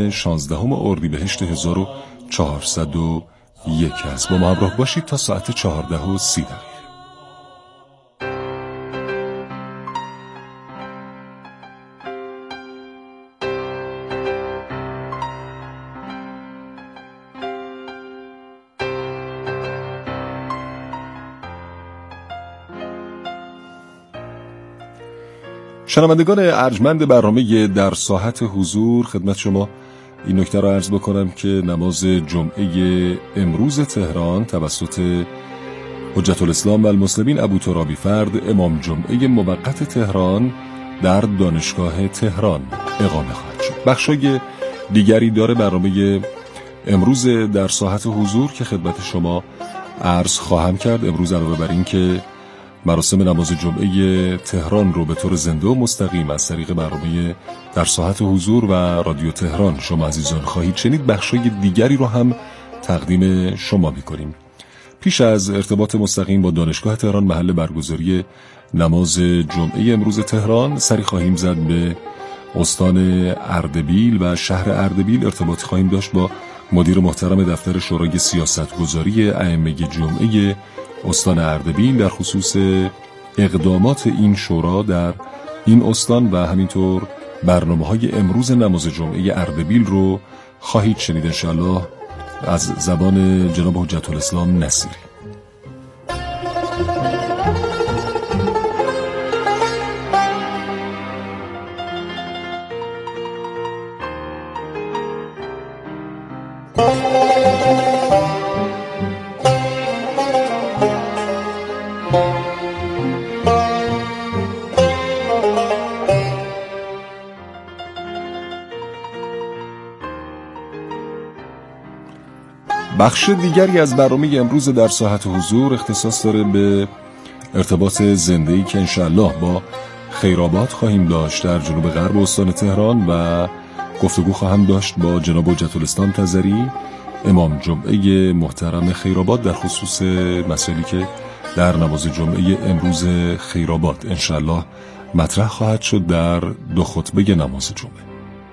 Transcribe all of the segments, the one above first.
16 اردیبهشت 1401 است. با ما همراه باشید تا ساعت 14:30. شنوندگان ارجمند برنامه در ساحت حضور، خدمت شما این نکته را عرض بکنم که نماز جمعه امروز تهران توسط حجت الاسلام و المسلمین ابوترابی فرد امام جمعه موقت تهران در دانشگاه تهران اقامه خواهد شد. بخشای دیگری داره برنامه امروز در ساحت حضور که خدمت شما عرض خواهم کرد. امروز علاوه بر این که مراسم نماز جمعه تهران رو به طور زنده و مستقیم از طریق برنامه در ساحت حضور و رادیو تهران شما عزیزان خواهید شنید، بخشای دیگری رو هم تقدیم شما می‌کنیم. پیش از ارتباط مستقیم با دانشگاه تهران محل برگزاری نماز جمعه امروز تهران، سری خواهیم زد به استان اردبیل و شهر اردبیل. ارتباط خواهیم داشت با مدیر محترم دفتر شورای سیاستگذاری ائمه جمعه استان اردبیل در خصوص اقدامات این شورا در این استان و همینطور برنامه‌های امروز نماز جمعه اردبیل رو خواهید شنید انشاءالله از زبان جناب حجت الاسلام نصیری. بخش دیگری از برنامه امروز در ساحت حضور اختصاص داره به ارتباط زنده‌ای که انشاءالله با خیرآباد خواهیم داشت در جنوب غرب استان تهران و گفتگو خواهم داشت با جناب حجت الاسلام تزری امام جمعه محترم خیرآباد در خصوص مسائلی که در نماز جمعه امروز خیرآباد انشاءالله مطرح خواهد شد در دو خطبه نماز جمعه.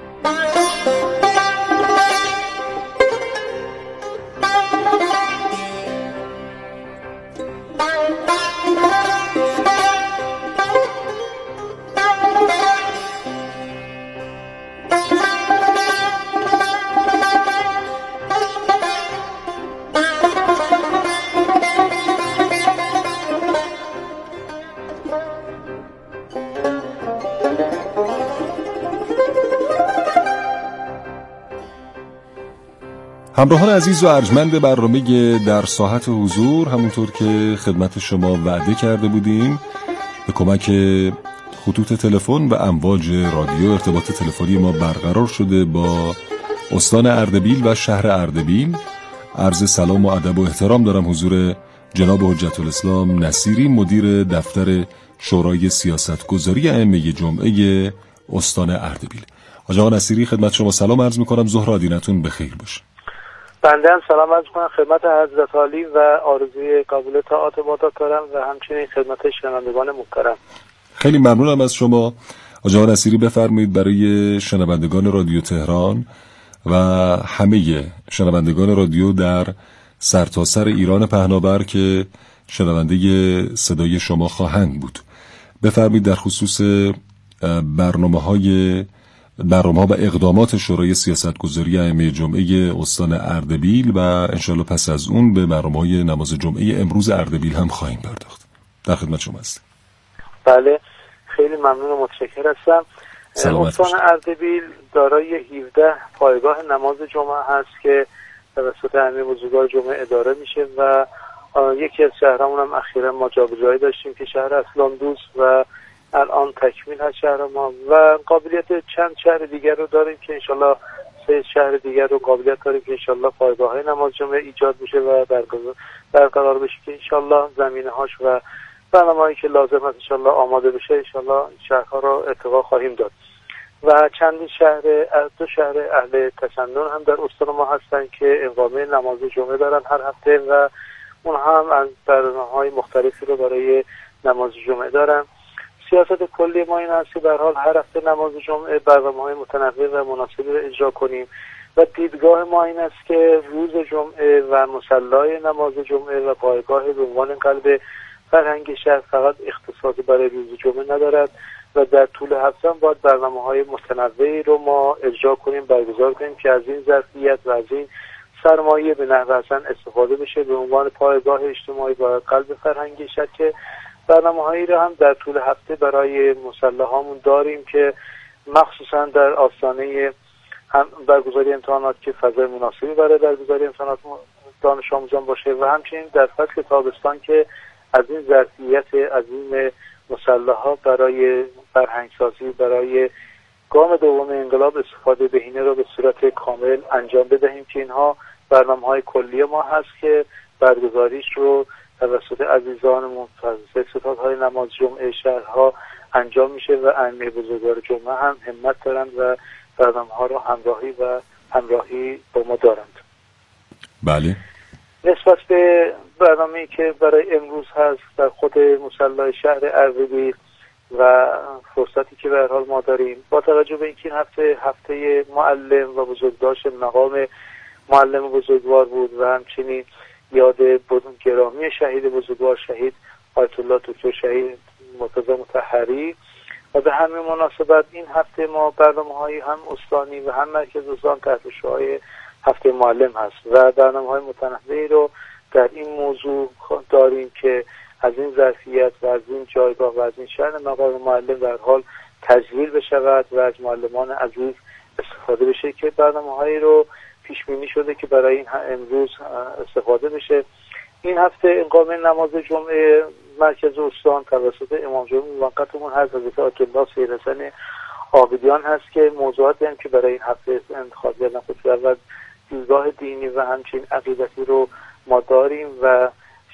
همراهان عزیز و ارجمند برنامه در ساحت حضور، همونطور که خدمت شما وعده کرده بودیم به کمک خطوط تلفن و امواج رادیو ارتباط تلفنی ما برقرار شده با استان اردبیل و شهر اردبیل. عرض سلام و ادب و احترام دارم حضور جناب حجت الاسلام نصیری مدیر دفتر شورای سیاستگذاری ائمه جمعه استان اردبیل. آقا نصیری خدمت شما سلام عرض می‌کنم، ظهر آدینتون بخیر باشه. بنده هم سلام عرض کنم خدمت حضرت عالی و آرزوی قبول طاعات مدت دارم و همچنین خدمت شنوندگان محترم. خیلی ممنونم از شما. آقا نصیری بفرمایید برای شنوندگان رادیو تهران و همه شنوندگان رادیو در سرتاسر ایران پهناور که شنونده صدای شما خواهند بود، بفرمایید در خصوص برنامه‌ها و اقدامات شورای سیاستگذاری ائمه جمعه استان اردبیل و انشالله پس از اون به برنامه‌های نماز جمعه امروز اردبیل هم خواهیم پرداخت. در خدمت شما هستم. بله خیلی ممنون و متشکر هستم. استان اردبیل دارای 17 پایگاه نماز جمعه هست که توسط ائمه بزرگوار جمعه اداره میشه و یکی از شهرامون هم اخیراً ما جابجایی داشتیم که شهر اسلاندوز و الان تکمیل هست شهر ما و قابلیت چند شهر دیگر رو داریم که انشالله 3 شهر دیگر رو قابلیت داریم که انشالله پایگاه‌های نماز جمعه ایجاد میشه و برقرار بشه که انشالله زمینه‌هاش و برنامه‌هایی که لازم هست انشالله آماده بشه انشالله شهرها رو ارتقا خواهیم داد. و چندین شهر، 2 شهر اهل تسنن هم در استان ما هستن که اقامه نماز جمعه دارن هر هفته و اون هم از برنامه‌های مختلفی رو برای نماز جمعه دارن. سیاست کلی ما این است که به هر حال هر هفته نماز جمعه برنامه‌های متنوع و مناسبی رو اجرا کنیم و دیدگاه ما این است که روز جمعه و مصلی نماز جمعه و پایگاه به عنوان قلب فرهنگ شهر فقط اختصاص برای روز جمعه ندارد و در طول هفته هم باید برنامه‌های متنوعی رو ما اجرا کنیم، برگزار کنیم که از این ظرفیت و از این سرمایه به نحو حسن استفاده بشه به عنوان پایگاه اجتماعی و قلب فرهنگ شهر. که برنامه‌هایی رو هم در طول هفته برای مصلی‌هامون داریم که مخصوصا در آستانه برگزاری امتحانات که فضای مناسبی برای برگزاری امتحانات دانش آموزان باشه و همچنین در فصل تابستان که از این ظرفیت عظیم مصلی‌ها برای فرهنگسازی، برای گام دوم انقلاب استفاده بهینه رو به صورت کامل انجام بدهیم که اینها برنامه‌های کلی ما هست که برگزاریش رو توسط عزیزان متخصص ستادهای نماز جمعه شهرها انجام میشه و ائمه بزرگوار جمعه هم همت دارند و برنامه‌ها رو همراهی با ما دارند. بله. نسبت به برنامه‌ای که برای امروز هست در خود مصلی شهر اردبیل و فرصتی که به هر حال ما داریم، با توجه به اینکه این هفته معلم و بزرگداشت مقام معلم بزرگوار بود و همچنین یاد گرامی شهید بزرگوار شهید آیت الله دکتر شهید مرتضی مطهری و به همین مناسبت این هفته ما برنامه‌های هم استانی و هم مرکز استان تحت شعار هفته معلم هست و برنامه‌های متنوعی رو در این موضوع داریم که از این ظرفیت و از این جایگاه و از این شأن مقام معلم در حال تجلیل بشود و از معلمان عزیز استفاده بشه که برنامه‌هایی رو پیش بینی شده که برای این امروز استفاده بشه. این هفته اقامه نماز جمعه مرکز استان توسط امام جمعه موقتمون حضرت آیت الله سید حسن عابدیان هست که موضوعاتی هم که برای این هفته انتخاب کردن خود دیدگاه دینی و همچنین عقیدتی رو ما داریم و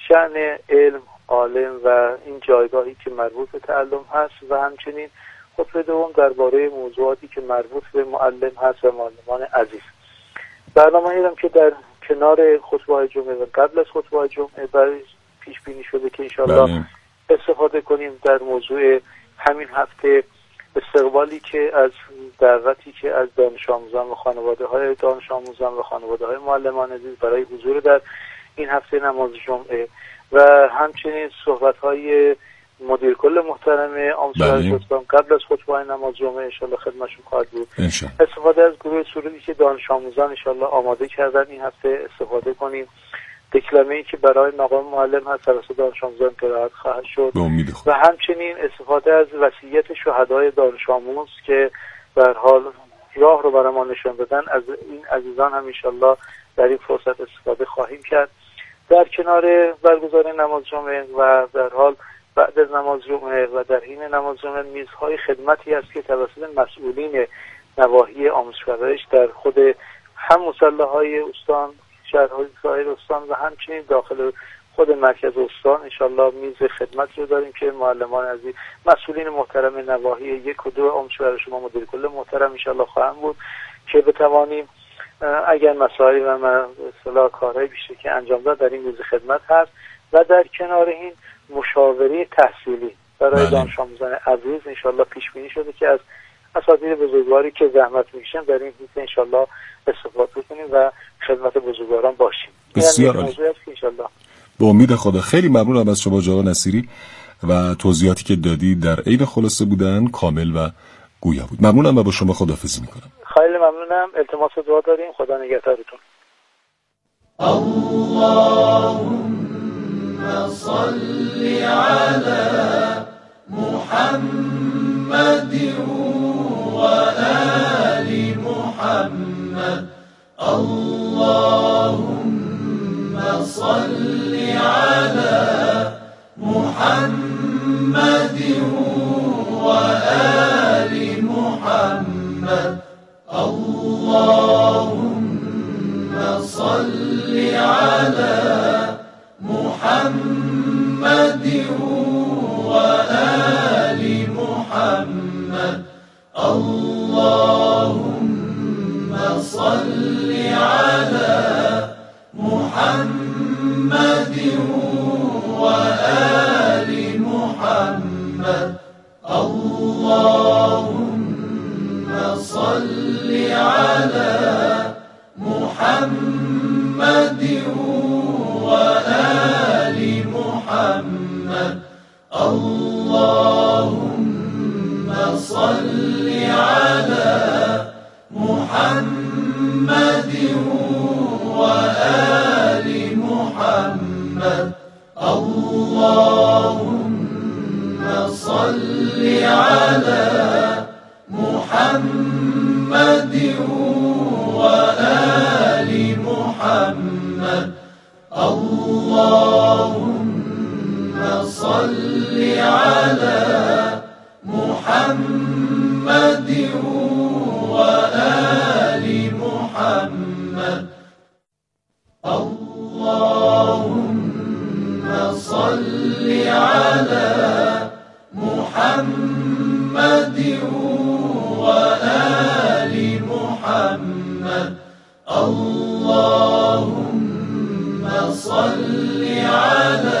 شأن علم، عالم و این جایگاهی که مربوط به تعلم هست و همچنین خطبه دوم درباره موضوعاتی که مربوط به معلم هست و معلمان عزیز. برنامه‌ای هم که در کنار خطبه جمعه و قبل از خطبه جمعه برای پیش بینی شده که انشالله استفاده کنیم در موضوع همین هفته استقبالی که از دعوتی که از دانش آموزان و خانواده‌های دانش آموزان و خانواده‌های معلمان عزیز برای حضور در این هفته نماز جمعه و همچنین صحبت‌های مدیر کل محترم آموزش استان قبل از خطبه نماز جمعه انشالله خدمتشون خواهد بود. استفاده از گروه سرودی که دانش آموزان انشالله آماده کردن این هفته استفاده کنیم. دکلمه‌ای که برای مقام معلم هست توسط دانش آموزان قرائت خواهد شد و همچنین استفاده از وصیت شهدای دانش آموز که به هر حال راه رو برای ما نشون دادن، از این عزیزان هم انشالله در این فرصت استفاده خواهیم کرد. در کنار برگزاری نماز جمعه و در حال بعد از نماز جمعه و در حین نماز جمعه میزهای خدمتی است که توسط مسئولین نواحی آموزش پرورش در خود هم مصلی‌های استان، شهرهای سایر استان و همچنین داخل خود مرکز استان انشالله میز خدمت رو داریم که معلمان عزیز، مسئولین محترم نواحی 1 و 2 آموزش پرورش ما مدیر کل محترم انشالله خواهند بود که بتوانیم اگر مسائل و اصطلاح کارهای بیشتری که انجام داد در این میز خدمت هست و در کنار این مشاوره تحصیلی برای دانش آموزان عزیز انشالله پیش بینی شده که از اساتید بزرگواری که زحمت میکشن در این حیطه انشالله استفاده کنیم و خدمت بزرگواران باشیم. بسیار عالی. به امید خدا. خیلی ممنونم از شما جناب نصیری و توضیحاتی که دادی در عین خلاصه بودن، کامل و گویا بود. ممنونم و با شما خداحافظی میکنم. خیلی ممنونم. التماس دعا داریم. خدا نگهدارتون. اللهم صل على محمد وآل محمد. اللهم صل على محمد وآل محمد. اللهم صل على محمد وآل محمد. اللهم صل على محمد وآل محمد. محمد وآل محمد اللهم صل على محمد وآل محمد اللهم صل على محمد وآل محمد اللهم صل على محمد وآل محمد اللهم صل على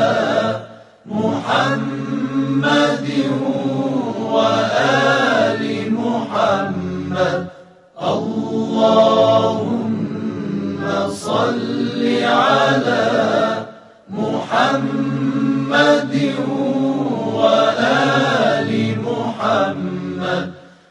محمد وآل محمد اللهم صل على محمد وآل محمد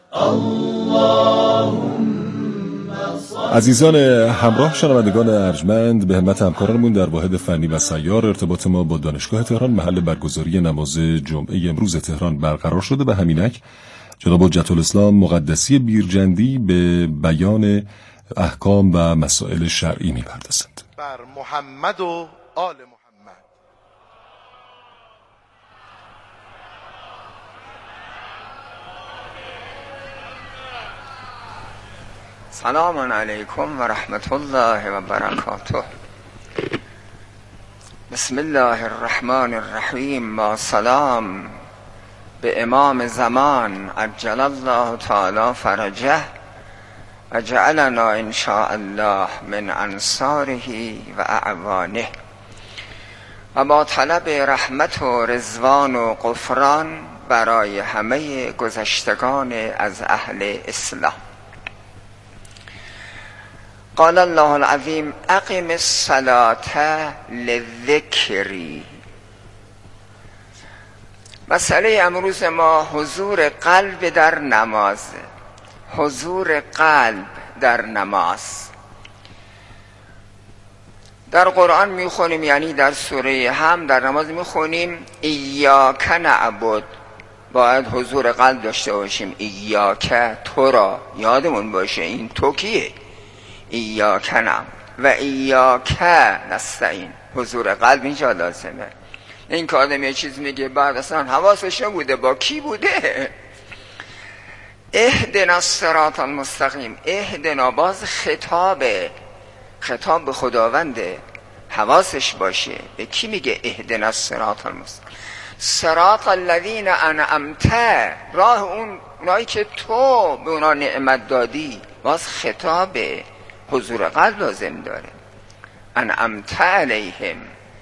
اللهم عزیزان همراه شنوندگان ارجمند، به همت همکارانمون در واحد فنی و سیار ارتباط ما با دانشگاه تهران محل برگزاری نماز جمعه امروز تهران برقرار شده و همینک جناب حجت الاسلام مقدسی بیرجندی به بیان احکام و مسائل شرعی می‌پردازند. بر محمد و آل محمد. سلام علیکم و رحمت الله و برکاته. بسم الله الرحمن الرحیم. با سلام به امام زمان عجل الله تعالی فرجه و جعلنا ان شاء الله من انصاره و اعوانه، و با طلب رحمت و رضوان و غفران برای همه گذشتگان از اهل اسلام. قال الله العظیم اقم الصلاة للذکری. مسئله امروز ما حضور قلب در نماز. حضور قلب در نماز. در قرآن میخونیم، یعنی در سوره هم در نماز میخونیم ایاک نعبد، باید حضور قلب داشته باشیم. ایاک، تو را یادمون باشه این تو کیه؟ ایاک نعبد و ایاک نستعین. حضور قلب اینجا لازمه. این که آدم یه چیز میگه بعد اصلا حواسش نبوده با کی بوده. اهدنا الصراط المستقیم. اهدنا، باز خطاب به خداونده، حواسش باشه. به کی میگه اهدنا الصراط المستقیم؟ صراط الذین انعمت، راه اونایی که تو به اونا نعمت دادی. باز خطاب حضور قلب لازم داره. انعمت علیهم.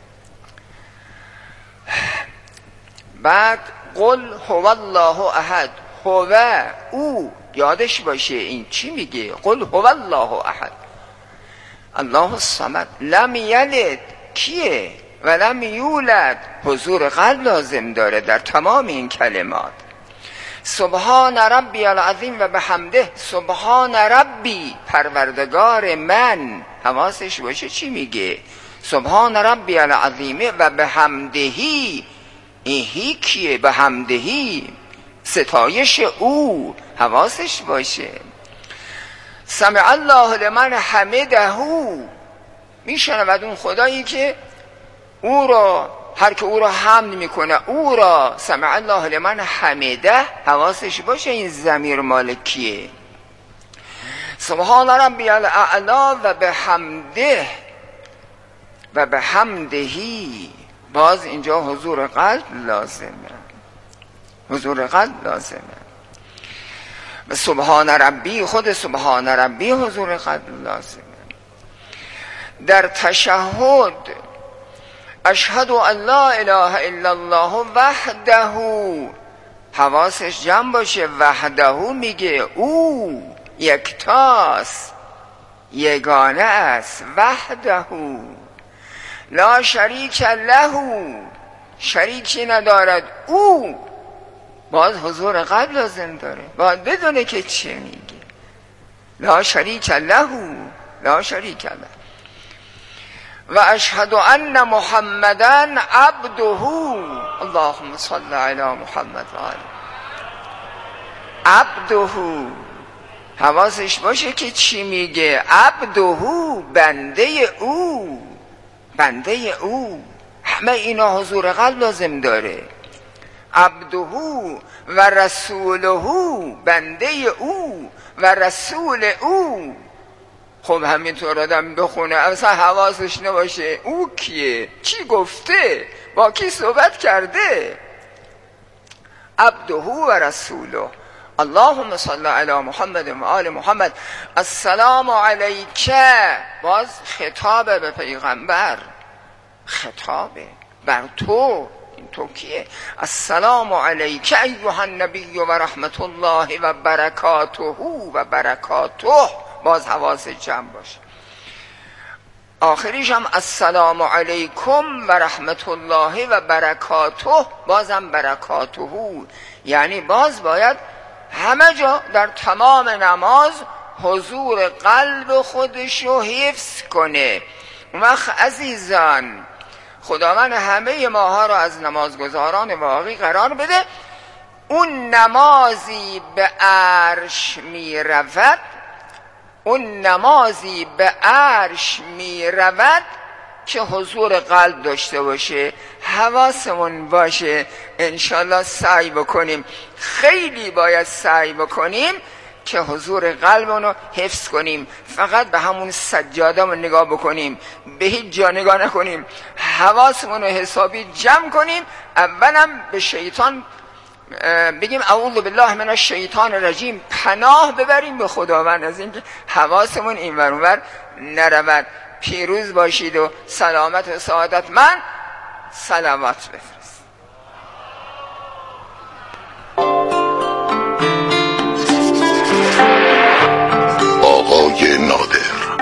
بعد قل هو الله احد. هو، او، یادش باشه این چی میگه. قل هو الله احد الله الصمد لم یلد، کیه؟ و لم یولد. حضور قلب لازم داره در تمام این کلمات. سبحان ربی العظیم و بحمده. سبحان ربی، پروردگار من. حواسش باشه چی میگه. سبحان ربی العظیم و بحمدهی. این کیه؟ بحمدهی، ستایش او. حواسش باشه. سمع الله لمن حمده. میشنود اون خدایی که او را، هر که او را حمد میکنه او را. سمع الله لمن حمده. حواسش باشه این ضمیر مالکیه. سبحان ربی الاعلی و بحمده و بحمدهی. باز اینجا حضور قلب لازمه. حضور قلب لازمه. و سبحان ربی، خود سبحان ربی حضور قلب لازمه. در تشهد اشهد ان لا اله الا الله وحده. حواسش جمع باشه. وحده میگه او یکتاست، یگانه است. وحده لا شریک له، شریکی ندارد او. باز حضور قلب لازم داره. باید بدونه که چه میگه. لا شریک له لا شریک له و اشهد ان محمدن عبده. اللهم صل علی محمد و آله. عبده، حواسش باشه که چی میگه. عبده، بنده او، بنده او. همه اینا حضور قلب لازم داره. عبده و رسوله، بنده او و رسول او. خب همینطور آدم بخونه اصلا حواسش نباشه او کیه، چی گفته، با کی صحبت کرده. عبده و رسوله. اللهم صل علی محمد و آل محمد. السلام علیک، باز خطابه به پیغمبر، خطابه بر تو. این تو کیه؟ السلام علیک ایها النبی و رحمت الله و برکاته و برکاته. باز حواس جمع باشه. آخریش هم السلام علیکم و رحمت الله و برکاته، بازم برکاته. یعنی باز باید همه جا در تمام نماز حضور قلب خودشو حفظ کنه. وقت عزیزان خداوند همه ماها را از نمازگزاران واقعی قرار بده. اون نمازی به عرش می رود، اون نمازی به عرش می رود که حضور قلب داشته باشه. حواسمون باشه. انشالله سعی بکنیم، خیلی باید سعی بکنیم که حضور قلبونو حفظ کنیم. فقط به همون سجاده‌مون نگاه بکنیم، به هیچ جا نگاه نکنیم. حواسمون رو حسابی جمع کنیم. اولم به شیطان بگیم اعوذ بالله من الشیطان الرجیم، پناه ببریم به خداوند از اینکه حواسمون این ور اون ور نرود. پیروز باشید و سلامت و سعادت. من صلوات بفرست. آقای نادر: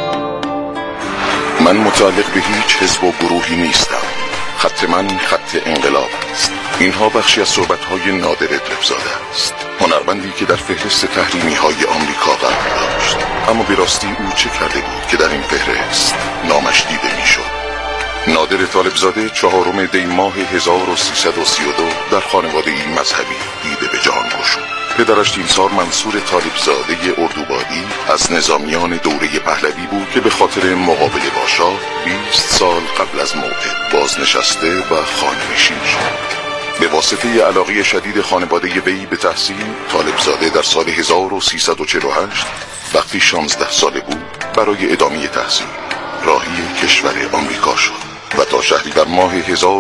من متعلق به هیچ حزب و گروهی نیستم. خط من خط انقلاب است. اینها بخشی از صحبت‌های نادر ادریب‌زاده است، هنرمندی که در فهرست تحریمی‌های آمریکا قرار داشت. اما به راستی او چه کرده بود که در این فهرست نامش دیده می‌شد؟ نادر طالبزاده 4 دی ماه 1332 در خانواده‌ای مذهبی دیده به جهان گشود. پدرش تیمسار منصور طالبزاده اردوبادی از نظامیان دوره پهلوی بود که به خاطر مقابله با شاه 20 سال قبل از موعد بازنشسته و خانه‌نشین شد. به واسطه علاقه شدید خانواده وی به تحصیل، طالبزاده در سال 1348 وقتی 16 ساله بود برای ادامه تحصیل راهی کشور آمریکا شد و تا شهریور ماه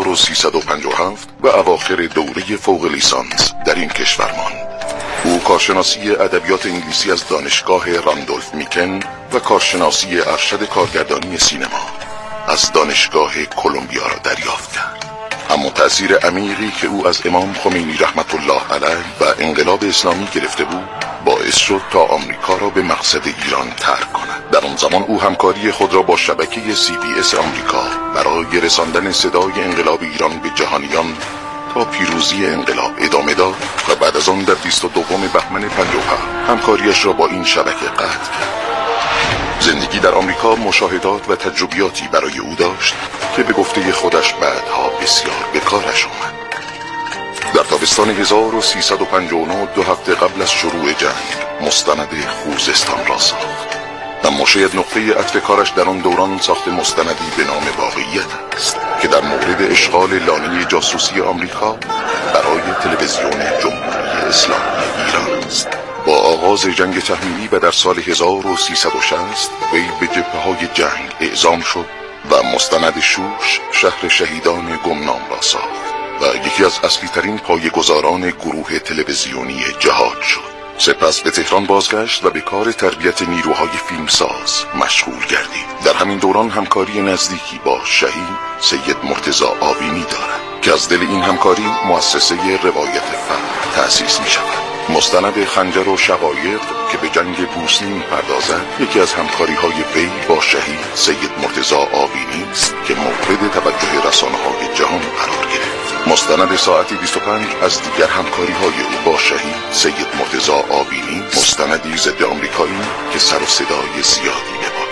1357 و اواخر دوره فوق لیسانس در این کشور ماند. او کارشناسی ادبیات انگلیسی از دانشگاه راندولف میکن و کارشناسی ارشد کارگردانی سینما از دانشگاه کلمبیا را دریافت کرد. اما تأثیر عمیقی که او از امام خمینی رحمت الله علیه و انقلاب اسلامی گرفته بود باعث شد تا آمریکا را به مقصد ایران ترک کند. در آن زمان او همکاری خود را با شبکه CBS آمریکا برای رساندن صدای انقلاب ایران به جهانیان تا پیروزی انقلاب ادامه داد و بعد از آن در 22 بهمن 57 همکاریش را با این شبکه قطع کرد. زندگی در آمریکا مشاهدات و تجربیاتی برای او داشت که به گفته خودش بعدها بسیار به کارش آمد. در تابستان 1359 2 هفته قبل از شروع جنگ مستند خوزستان را ساخت. اما شاید نقطه عطف کارش در آن دوران ساخت مستندی به نام واقعیت است که در مورد اشغال لانه جاسوسی آمریکا برای تلویزیون جمهوری اسلامی ایران است. با آغاز جنگ تحمیلی و در سال 1360 وی به جبهه‌های جنگ اعزام شد و مستند شوش شهر شهیدان گمنام را ساخت و یکی از اصلی ترین پایه‌گذاران گروه تلویزیونی جهاد شد. سپس به تهران بازگشت و به کار تربیت نیروهای فیلمساز مشغول گردید. در همین دوران همکاری نزدیکی با شهید سید مرتضی آوینی دارد که از دل این همکاری مؤسسه روایت فن تأسیس می شود. مستند خنجر و شقایق که به جنگ بوسنی می‌پردازد یکی از همکاری‌های وی با شهید سید مرتضی آوینی است که مورد توجه رسانه‌های جهان قرار گرفت. مستند ساعتی 25 از دیگر همکاری‌های او با شهید سید مرتضی آوینی، مستندی ضد آمریکایی که سر و صدای زیادی به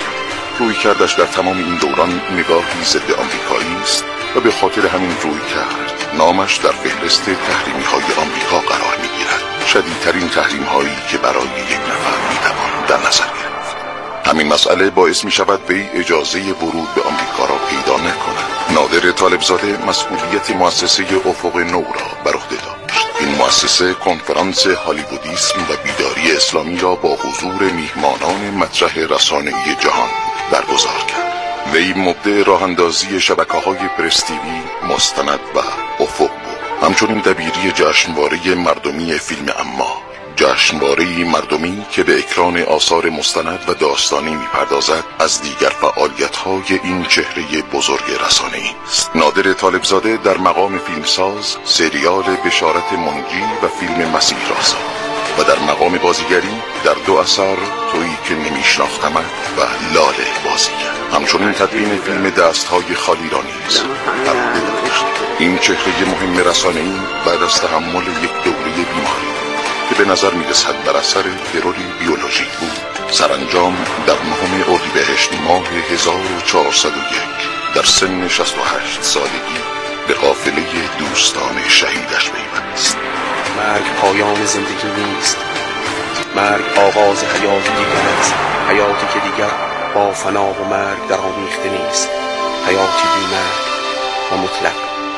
روی کردش در تمام این دوران نگاهی ضد آمریکایی است و به خاطر همین روی کرد نامش در فهرست تحریمی های آمریکا قرار می گیرد. شدیدترین تحریم هایی که برای یک نفر می توان در نظر گرفت. همین مسئله باعث می شود وی اجازه ورود به آمریکا را پیدا نکند. نادر طالبزاده مسئولیت مؤسسه افق نو را بر عهده داشت. این مؤسسه کنفرانس هالیوودیسم و بیداری اسلامی را با حضور میهمانان مطرح رسانه‌ای جهان برگزار کرد. وی مبدع راهاندازی شبکه‌های پرس تیوی، مستند و افق بود. همچنین دبیری جشنواره مردمی فیلم اما، جشنواره‌ای مردمی که به اکران آثار مستند و داستانی می‌پردازد از دیگر فعالیت‌های این چهره بزرگ رسانه‌ای است. نادر طالبزاده در مقام فیلمساز سریال بشارت منجی و فیلم مسیح را ساخت و در مقام بازیگری در 2 اثر تویی که نمی‌شناختمت و لاله بازی کرد. همچنین تدوین فیلم دست‌های خالی را نیز بر عهده داشت. این چهره مهم رسانه‌ای بعد از تحمل یک دوره بیماری که به نظر می‌رسد بر اثر تروری بیولوژیک بود، سرانجام در 9 اردیبهشت ماه 1401 در سن 68 سالگی به قافله دوستان شهیدش پیوست. مرگ پایان زندگی نیست، مرگ آغاز حیات دیگر است، حیاتی که دیگر با فنا و مرگ در آمیخته نیست، حیاتی بی مرگ و مطلق.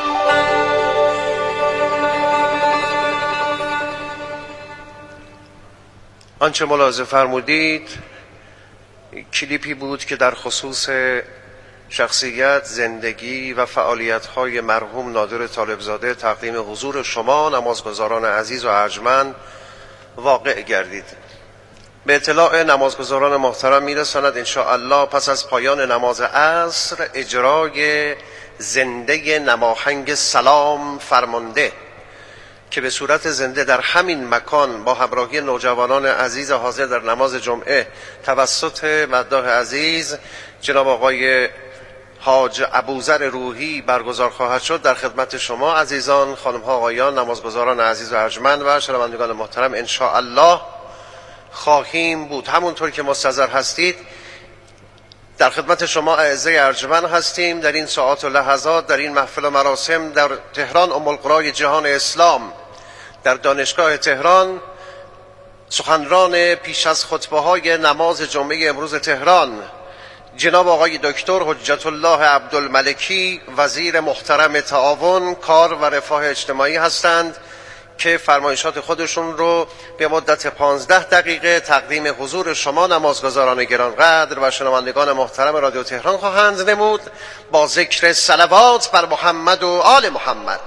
آنچه ملاحظه فرمودید کلیپی بود که در خصوص شخصیت، زندگی و فعالیت‌های مرحوم نادر طالبزاده تقدیم حضور شما نمازگزاران عزیز و ارجمند واقع گردید. به اطلاع نمازگزاران محترم میرساند انشاءالله پس از پایان نماز عصر اجرای زنده نماهنگ سلام فرمانده که به صورت زنده در همین مکان با همراهی نوجوانان عزیز حاضر در نماز جمعه توسط مداح عزیز جناب آقای حاج ابوذر روحی برگزار خواهد شد، در خدمت شما عزیزان، خانم ها، آقایان، نمازگزاران عزیز و ارجمند و شنوندگان محترم ان شاء الله خواهیم بود. همونطور که منتظر هستید در خدمت شما اعزای ارجمند هستیم در این ساعات و لحظات در این محفل و مراسم در تهران ام القری جهان اسلام در دانشگاه تهران. سخنران پیش از خطبه‌های نماز جمعه امروز تهران جناب آقای دکتر حجت الله عبدالملکی وزیر محترم تعاون، کار و رفاه اجتماعی هستند که فرمایشات خودشون رو به مدت 15 دقیقه تقدیم حضور شما نمازگزاران گرانقدر و شنوندگان محترم رادیو تهران خواهند نمود با ذکر صلوات بر محمد و آل محمد.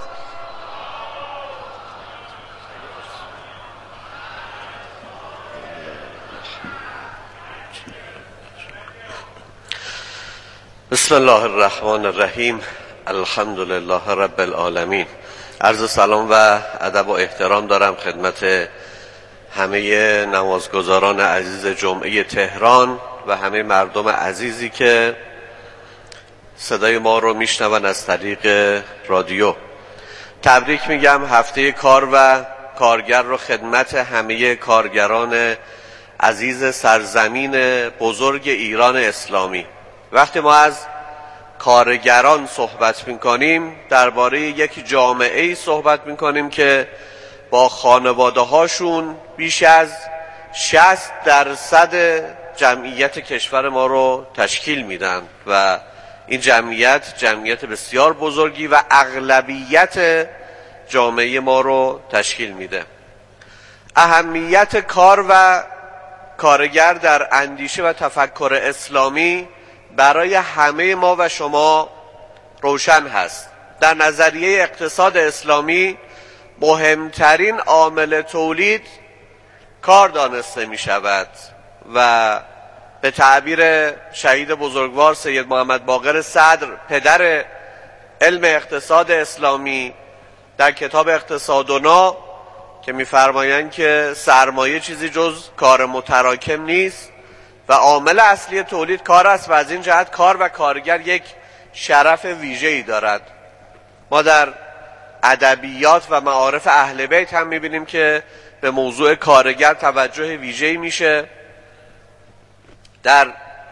بسم الله الرحمن الرحیم. الحمد لله رب العالمین. عرض سلام و ادب و احترام دارم خدمت همه نمازگزاران عزیز جمعه تهران و همه مردم عزیزی که صدای ما رو میشنون از طریق رادیو. تبریک میگم هفته کار و کارگر رو خدمت همه کارگران عزیز سرزمین بزرگ ایران اسلامی. وقتی ما از کارگران صحبت میکنیم درباره یک جامعه‌ای صحبت میکنیم که با خانواده هاشون بیش از 60% جمعیت کشور ما رو تشکیل میدن و این جمعیت بسیار بزرگی و اغلبیت جامعه ما رو تشکیل میده. اهمیت کار و کارگر در اندیشه و تفکر اسلامی برای همه ما و شما روشن هست. در نظریه اقتصاد اسلامی مهمترین عامل تولید کار دانسته می شود و به تعبیر شهید بزرگوار سید محمد باقر صدر پدر علم اقتصاد اسلامی در کتاب اقتصادنا که می‌فرمایند که سرمایه چیزی جز کار متراکم نیست و عامل اصلی تولید کار است و از این جهت کار و کارگر یک شرف ویژه‌ای دارد. ما در ادبیات و معارف اهل بیت هم می‌بینیم که به موضوع کارگر توجه ویژه‌ای میشه. در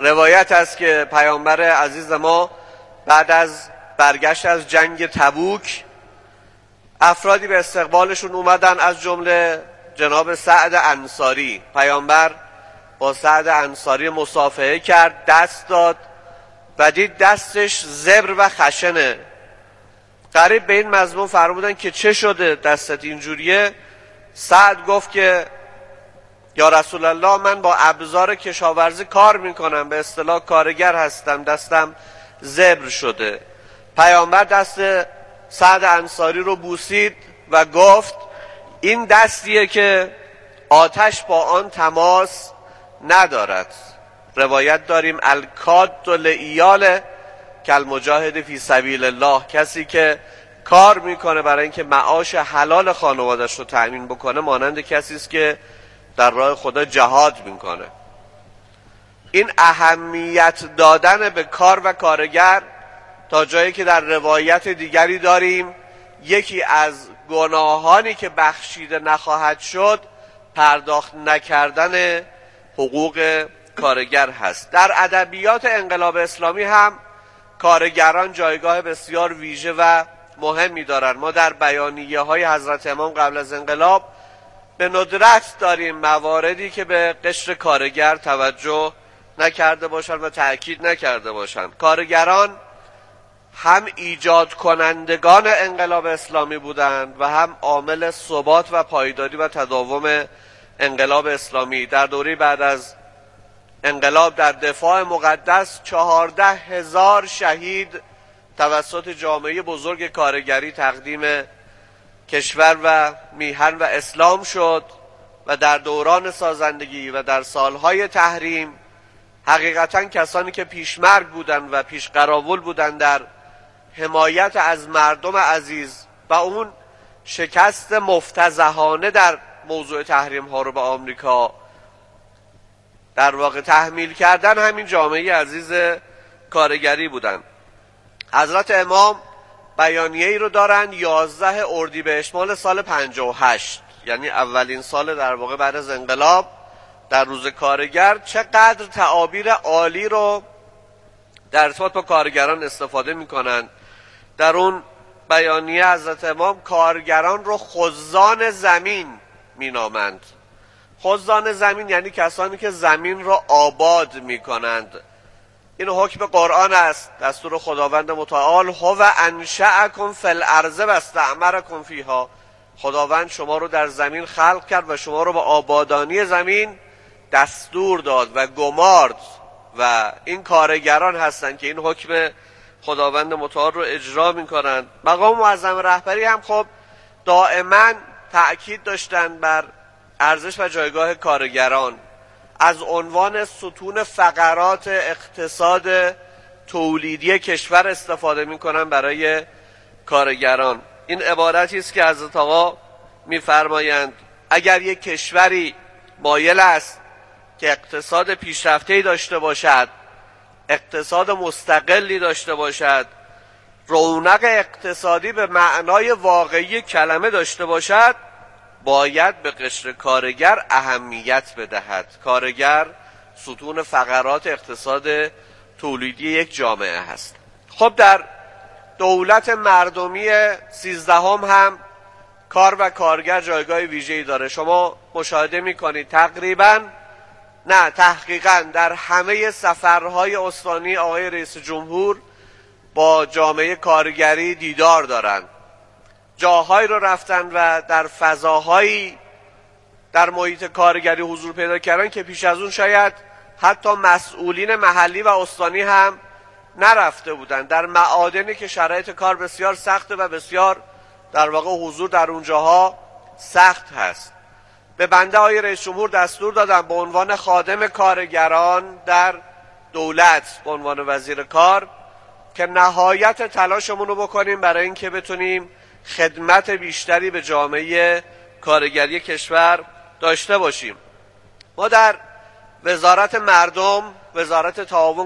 روایت است که پیامبر عزیز ما بعد از برگشت از جنگ تبوک افرادی به استقبالشون اومدن، از جمله جناب سعد انصاری. پیامبر با سعد انصاری مصافحه کرد، دست داد و دید دستش زبر و خشنه. قریب به این مضمون فرمودن که چه شده دستت اینجوریه؟ سعد گفت که یا رسول الله، من با ابزار کشاورزی کار میکنم، به اصطلاح کارگر هستم، دستم زبر شده. پیامبر دست سعد انصاری رو بوسید و گفت این دستیه که آتش با آن تماس ندارد. روایت داریم الکاد لایال کالمجاهد فی سبیل الله، کسی که کار میکنه برای اینکه معاش حلال خانوادش رو تأمین بکنه مانند کسی است که در راه خدا جهاد میکنه. این اهمیت دادن به کار و کارگر تا جایی که در روایت دیگری داریم یکی از گناهانی که بخشیده نخواهد شد پرداخت نکردن حقوق کارگر هست. در ادبیات انقلاب اسلامی هم کارگران جایگاه بسیار ویژه و مهمی دارند. ما در بیانیه های حضرت امام قبل از انقلاب به ندرت داریم مواردی که به قشر کارگر توجه نکرده باشند و تأکید نکرده باشند. کارگران هم ایجاد کنندگان انقلاب اسلامی بودند و هم عامل ثبات و پایداری و تداوم انقلاب اسلامی. در دوره بعد از انقلاب در دفاع مقدس 14,000 شهید توسط جامعه بزرگ کارگری تقدیم کشور و میهن و اسلام شد و در دوران سازندگی و در سالهای تحریم حقیقتا کسانی که پیشمرگ بودند و پیش قراول بودند در حمایت از مردم عزیز و اون شکست مفتضحانه در موضوع تحریم ها رو به آمریکا در واقع تحمیل کردن همین جامعه عزیز کارگری بودند. حضرت امام بیانیه ای رو دارن 11 اردیبهشت مال سال 58، یعنی اولین سال در واقع بعد از انقلاب، در روز کارگر. چقدر تعابیر عالی رو در ارتباط با کارگران استفاده میکنن. در اون بیانیه حضرت امام کارگران رو خزان زمین مینامند. خزان زمین یعنی کسانی که زمین را آباد میکنند. این حکم قرآن است، دستور خداوند متعال هو انشأکم فی الارض و استعمرکم فیها. خداوند شما رو در زمین خلق کرد و شما رو به آبادانی زمین دستور داد و گمارد و این کارگران هستند که این حکم خداوند متعال رو اجرا میکنند. مقام معظم رهبری هم خب دائما تأکید داشتند بر ارزش و جایگاه کارگران، از عنوان ستون فقرات اقتصاد تولیدی کشور استفاده میکنن برای کارگران. این عبارتی است که حضرت آقا میفرمایند اگر یک کشوری مایل است که اقتصاد پیشرفته‌ای داشته باشد، اقتصاد مستقلی داشته باشد، رونق اقتصادی به معنای واقعی کلمه داشته باشد، باید به قشر کارگر اهمیت بدهد. کارگر ستون فقرات اقتصاد تولیدی یک جامعه هست. خب در دولت مردمی 13 هم کار و کارگر جایگاه ویژه‌ای داره. شما مشاهده می‌کنید تحقیقاً در همه سفرهای استانی آقای رئیس جمهور با جامعه کارگری دیدار دارند. جاهایی رو رفتن و در فضاهایی در محیط کارگری حضور پیدا کردن که پیش از اون شاید حتی مسئولین محلی و استانی هم نرفته بودن. در معادنی که شرایط کار بسیار سخته و بسیار در واقع حضور در اونجاها سخت هست. به بنده آقای رئیس جمهور دستور دادم به عنوان خادم کارگران در دولت، به عنوان وزیر کار، که نهایت تلاشمون رو بکنیم برای اینکه بتونیم خدمت بیشتری به جامعه کارگری کشور داشته باشیم. ما در وزارت مردم، وزارت تعاون